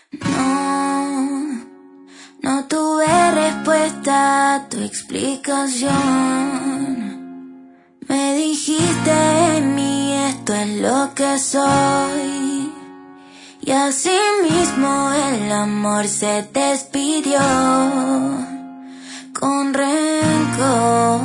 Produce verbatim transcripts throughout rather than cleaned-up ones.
No, no tuve respuesta a tu explicación. Me dijiste de mí, esto es lo que soy. Y así mismo el amor se despidió con rencor.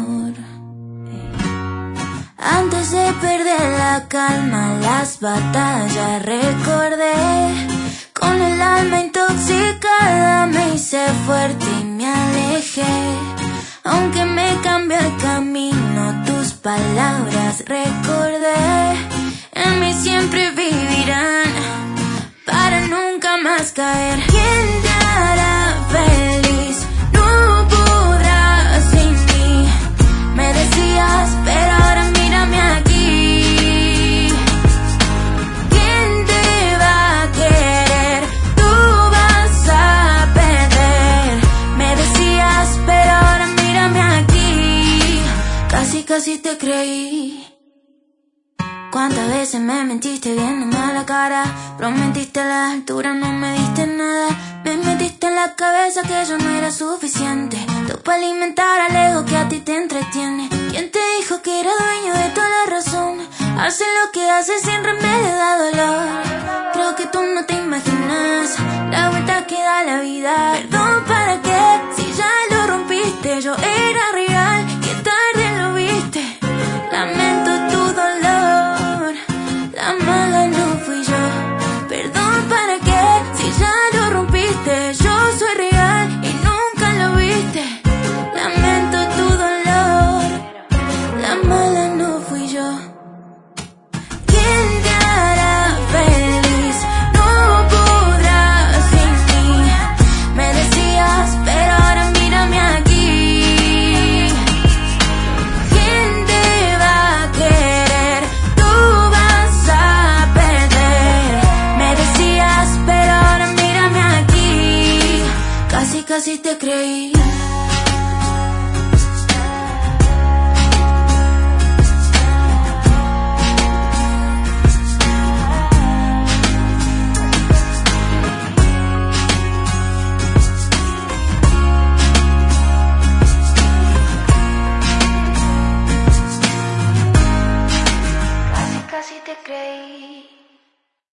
Antes de perder la calma, las batallas recordé. Con el alma intoxicada me hice fuerte y me alejé. Aunque me cambió el camino, tus palabras recordé. En mí siempre vivirán para nunca más caer. ¿Quién te hará feliz? No podrás sin mí. Me decías, pero ahora mírame aquí. ¿Quién te va a querer? Tú vas a perder. Me decías, pero ahora mírame aquí. Casi, casi te creí. ¿Cuántas veces me mentiste viéndome a la cara? Prometiste a la altura, no me diste nada. Me metiste en la cabeza que yo no era suficiente. Todo para alimentar al ego que a ti te entretiene. ¿Quién te dijo que era dueño de toda la razón? Hace lo que hace sin remedio da dolor. Creo que tú no te imaginas la vuelta que da la vida. Perdón, ¿para qué? Si ya lo rompiste, yo era real. Qué tarde lo viste. Lamento tu dolor. La mala no fui yo. Perdón, ¿para qué? Si ya lo rompiste, yo soy real y nunca lo viste. Lamento tu dolor. La mala no fui yo. ¿Quién te hará feliz? No podrás sin mí. Me decías, pero ahora mírame aquí. ¿Quién te va a querer? Tú vas a perder. Me decías, pero ahora mírame aquí. Casi, casi te creí.